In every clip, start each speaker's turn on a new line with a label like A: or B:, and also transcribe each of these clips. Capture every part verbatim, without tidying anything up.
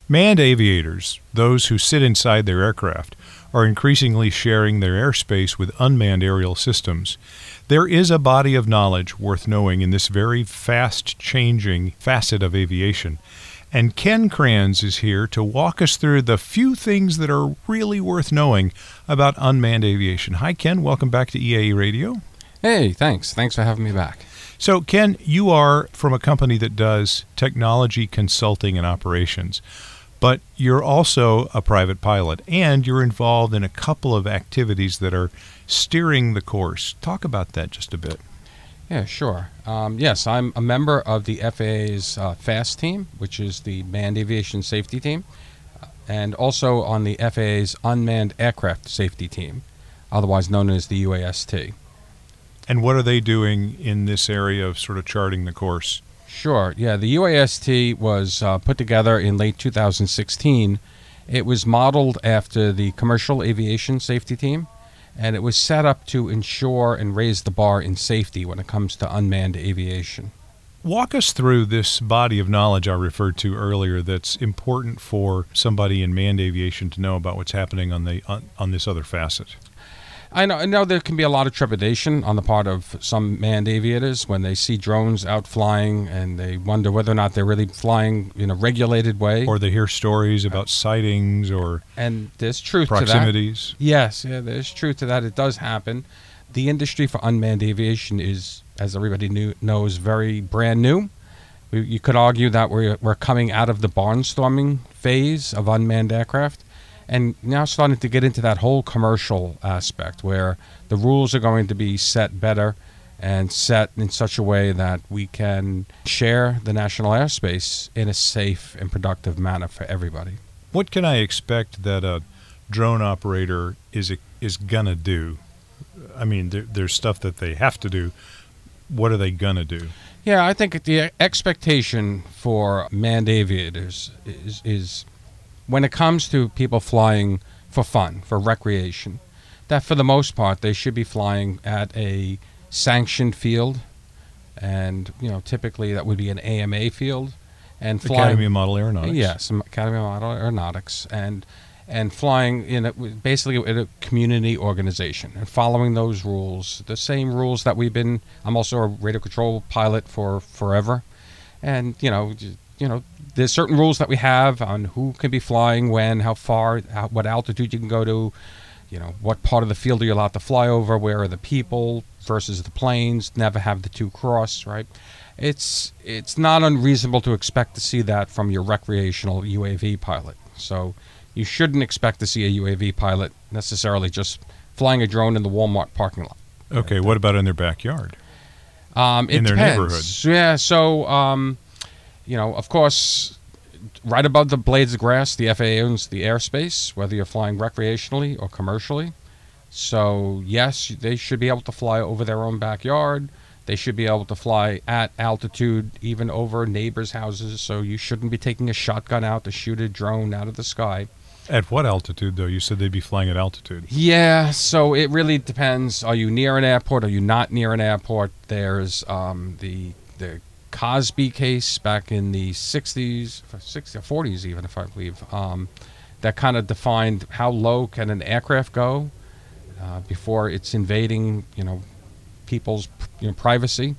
A: Manned aviators, those who sit inside their aircraft, are increasingly sharing their airspace with unmanned aerial systems. There is a body of knowledge worth knowing in this very fast-changing facet of aviation. And Ken Kranz is here to walk us through the few things that are really worth knowing about unmanned aviation. Hi, Ken. Welcome back to E A E Radio.
B: Hey, thanks. Thanks for having me back.
A: So, Ken, you are from a company that does technology consulting and operations, but you're also a private pilot, and you're involved in a couple of activities that are steering the course. Talk about that just a bit.
B: Yeah, sure. Um, yes, I'm a member of the F A A's uh, FAST team, which is the Manned Aviation Safety Team, and also on the F A A's Unmanned Aircraft Safety Team, otherwise known as the U A S T.
A: And what are they doing in this area of sort of charting the course?
B: Sure. Yeah, the U A S T was uh, put together in late two thousand sixteen. It was modeled after the Commercial Aviation Safety Team, and it was set up to ensure and raise the bar in safety when it comes to unmanned aviation.
A: Walk us through this body of knowledge I referred to earlier that's important for somebody in manned aviation to know about what's happening on the on, on this other facet.
B: I know, I know there can be a lot of trepidation on the part of some manned aviators when they see drones out flying and they wonder whether or not they're really flying in a regulated way.
A: Or they hear stories about sightings or
B: and there's truth
A: proximities.
B: To that. Yes, yeah, there's truth to that. It does happen. The industry for unmanned aviation is, as everybody knew, knows, very brand new. We, you could argue that we're, we're coming out of the barnstorming phase of unmanned aircraft, and now starting to get into that whole commercial aspect where the rules are going to be set better and set in such a way that we can share the national airspace in a safe and productive manner for everybody.
A: What can I expect that a drone operator is is gonna do? I mean, there, there's stuff that they have to do. What are they gonna do?
B: Yeah, I think the expectation for manned aviators is is when it comes to people flying for fun, for recreation, that for the most part they should be flying at a sanctioned field, and you know typically that would be an A M A field, and flying,
A: Academy of Model Aeronautics.
B: Yes, Academy of Model Aeronautics, and and flying in a, basically in a community organization and following those rules, the same rules that we've been. I'm also a radio control pilot for forever, and you know. You know, there's certain rules that we have on who can be flying when, how far, how, what altitude you can go to, you know, what part of the field are you allowed to fly over, where are the people versus the planes, never have the two cross, right? It's it's not unreasonable to expect to see that from your recreational U A V pilot. So you shouldn't expect to see a U A V pilot necessarily just flying a drone in the Walmart parking lot.
A: Okay, what about in their backyard?
B: Um, it
A: in their
B: depends.
A: neighborhood?
B: Yeah, so... Um, You know, of course, right above the blades of grass, the F A A owns the airspace, whether you're flying recreationally or commercially. So, yes, they should be able to fly over their own backyard. They should be able to fly at altitude, even over neighbors' houses. So you shouldn't be taking a shotgun out to shoot a drone out of the sky.
A: At what altitude, though? You said they'd be flying at altitude.
B: Yeah, so it really depends. Are you near an airport? Are you not near an airport? There's um, the the... Cosby case back in the sixties, sixties, forties even, if I believe, um, that kind of defined how low can an aircraft go uh, before it's invading, you know, people's you know, privacy.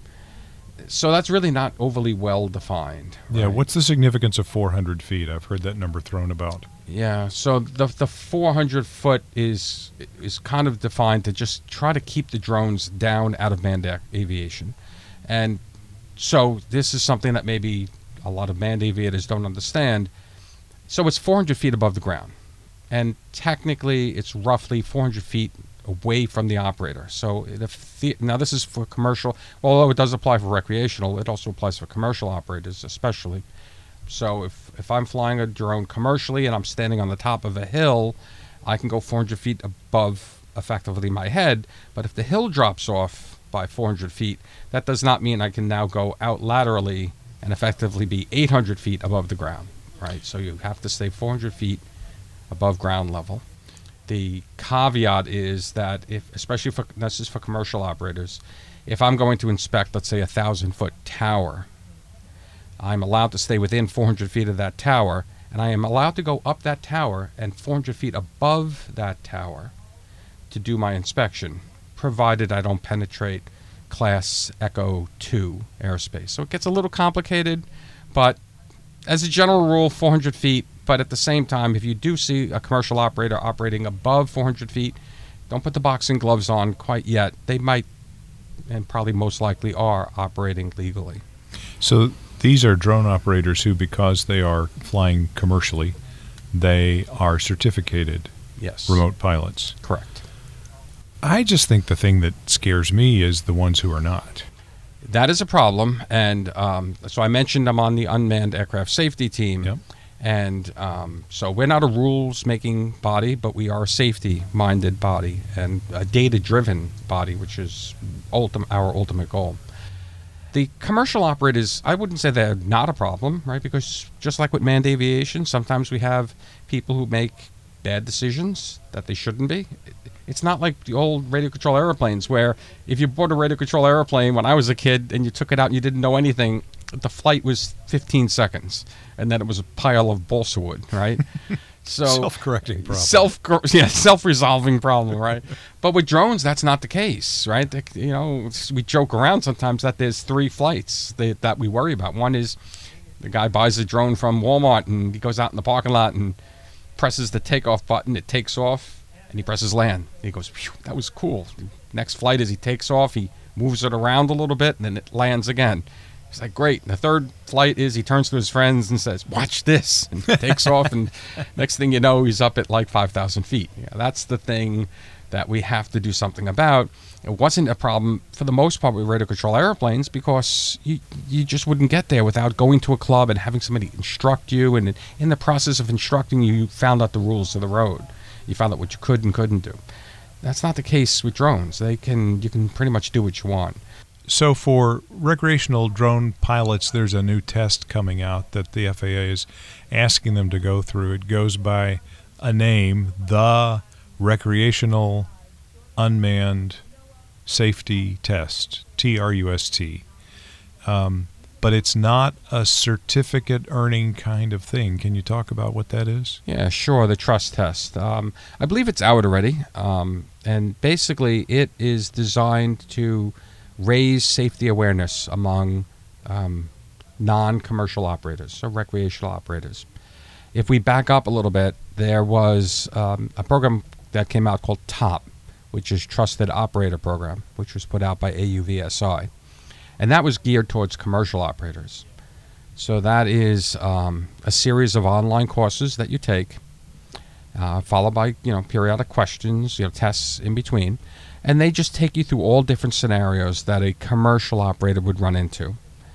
B: So that's really not overly well defined.
A: Yeah,
B: right?
A: what's the significance of four hundred feet? I've heard that number thrown about.
B: Yeah, so the the four hundred foot is is kind of defined to just try to keep the drones down out of manned aviation, and so this is something that maybe a lot of manned aviators don't understand. So it's four hundred feet above the ground, and technically it's roughly four hundred feet away from the operator. So if the, now this is for commercial, although it does apply for recreational, it also applies for commercial operators especially. So if, if I'm flying a drone commercially and I'm standing on the top of a hill, I can go four hundred feet above effectively my head, but if the hill drops off by four hundred feet, that does not mean I can now go out laterally and effectively be eight hundred feet above the ground, right? So you have to stay four hundred feet above ground level. The caveat is that if, especially for, this is for commercial operators, if I'm going to inspect, let's say, a thousand foot tower, I'm allowed to stay within four hundred feet of that tower, and I am allowed to go up that tower and four hundred feet above that tower to do my inspection, provided I don't penetrate Class Echo two airspace. So it gets a little complicated, but as a general rule, four hundred feet. But at the same time, if you do see a commercial operator operating above four hundred feet, don't put the boxing gloves on quite yet. They might, and probably most likely are, operating legally.
A: So these are drone operators who, because they are flying commercially, they are certificated
B: Yes.
A: remote pilots.
B: Correct.
A: I just think the thing that scares me is the ones who are not.
B: That is a problem. And um, so I mentioned I'm on the unmanned aircraft safety team.
A: Yep.
B: And um, so we're not a rules-making body, but we are a safety-minded body and a data-driven body, which is ultim- our ultimate goal. The commercial operators, I wouldn't say they're not a problem, right? Because just like with manned aviation, sometimes we have people who make bad decisions that they shouldn't be. It's not like the old radio control airplanes where if you bought a radio control airplane when I was a kid and you took it out and you didn't know anything, the flight was fifteen seconds and then it was a pile of balsa wood, right? So
A: Self-correcting problem.
B: Self, yeah, self-resolving problem, right? But with drones, that's not the case, right? They, you know, we joke around sometimes that there's three flights that, that we worry about. One is the guy buys a drone from Walmart and he goes out in the parking lot and presses the takeoff button, it takes off, and he presses land. He goes, phew, that was cool. Next flight, as he takes off, he moves it around a little bit, and then it lands again. He's like, great. And the third flight is he turns to his friends and says, watch this, and takes off, and next thing you know, he's up at like five thousand feet. Yeah, that's the thing that we have to do something about. It wasn't a problem for the most part with radio control airplanes because you you just wouldn't get there without going to a club and having somebody instruct you, and in the process of instructing you, you found out the rules of the road. You found out what you could and couldn't do. That's not the case with drones. They can you can pretty much do what you want.
A: So for recreational drone pilots, there's a new test coming out that the F A A is asking them to go through. It goes by a name, the Recreational Unmanned Safety Test, T R U S T. Um, but it's not a certificate earning kind of thing. Can you talk about what that is?
B: Yeah, sure, the trust test. Um, I believe it's out already. Um, and basically it is designed to raise safety awareness among um, non-commercial operators, so recreational operators. If we back up a little bit, there was um, a program that came out called TOP, which is Trusted Operator Program, which was put out by A U V S I. And that was geared towards commercial operators. So that is um, a series of online courses that you take, uh, followed by you know periodic questions, you know tests in between, and they just take you through all different scenarios that a commercial operator would run into.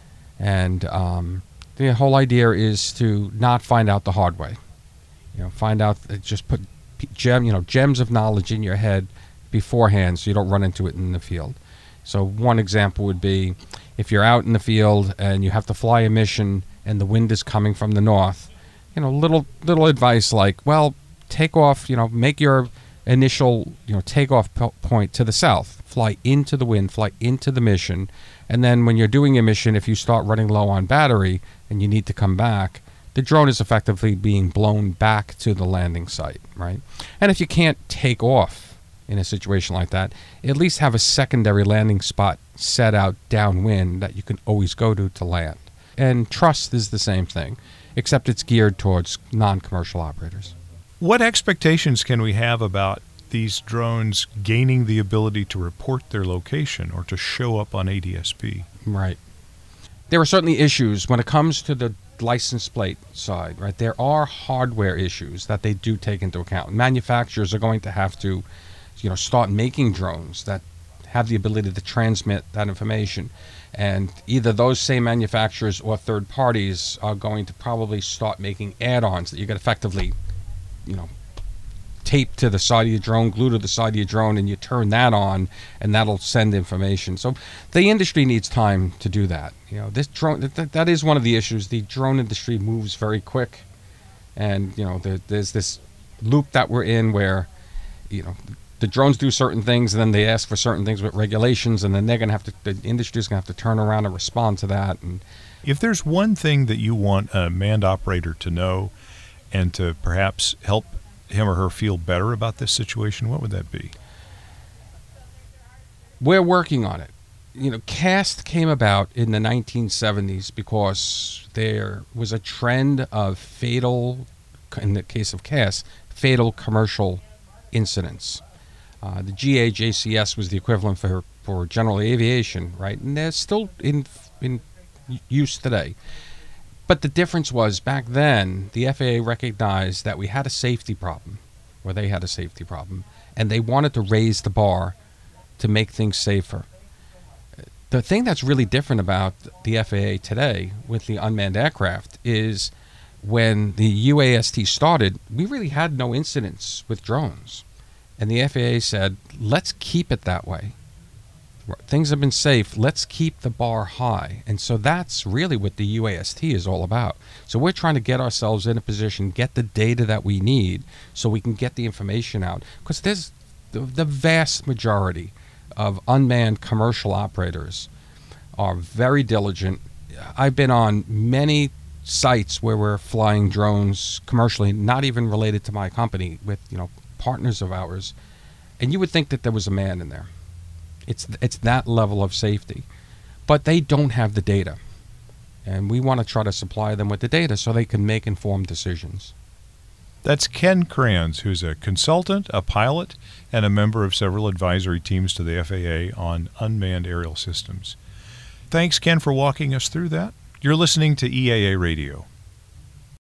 B: And um, the whole idea is to not find out the hard way. You know, find out, just put gem, you know, gems of knowledge in your head beforehand so you don't run into it in the field. So one example would be if you're out in the field and you have to fly a mission and the wind is coming from the north, you know, little little advice like, well, take off, you know, make your initial, you know, takeoff po- point to the south, fly into the wind, fly into the mission, and then when you're doing a mission, if you start running low on battery and you need to come back, the drone is effectively being blown back to the landing site, right? And if you can't take off in a situation like that, at least have a secondary landing spot set out downwind that you can always go to to land. And trust is the same thing, except it's geared towards non-commercial operators.
A: What expectations can we have about these drones gaining the ability to report their location or to show up on A D S P?
B: Right. There are certainly issues when it comes to the license plate side, right? There are hardware issues that they do take into account. Manufacturers are going to have to, you know, start making drones that have the ability to transmit that information. And either those same manufacturers or third parties are going to probably start making add-ons that you can effectively, you know, tape to the side of your drone, glue to the side of your drone, and you turn that on, and that'll send information. So the industry needs time to do that. You know, this drone, that, that is one of the issues. The drone industry moves very quick, and you know, there, there's this loop that we're in where, you know, the drones do certain things, and then they ask for certain things with regulations, and then they're going to have to, the industry's going to have to turn around and respond to that. And
A: if there's one thing that you want a manned operator to know, and to perhaps help him or her feel better about this situation, what would that be?
B: We're working on it. You know, CAST came about in the nineteen seventies because there was a trend of fatal, in the case of CAST, fatal commercial incidents. Uh, the G A J C S was the equivalent for for general aviation, right? And they're still in in use today. But the difference was back then, the F A A recognized that we had a safety problem, or they had a safety problem, and they wanted to raise the bar to make things safer. The thing that's really different about the F A A today with the unmanned aircraft is when the U A S T started, we really had no incidents with drones. And the F A A said, let's keep it that way. Things have been safe. Let's keep the bar high. And so that's really what the U A S T is all about. So we're trying to get ourselves in a position, get the data that we need so we can get the information out. Because there's the, the vast majority of unmanned commercial operators are very diligent. I've been on many sites where we're flying drones commercially, not even related to my company, with, you know, partners of ours, and you would think that there was a man in there. It's it's that level of safety, but they don't have the data, and we want to try to supply them with the data so they can make informed decisions.
A: That's Ken Kranz, who's a consultant, a pilot, and a member of several advisory teams to the F A A on unmanned aerial systems. Thanks, Ken, for walking us through that. You're listening to E A A Radio.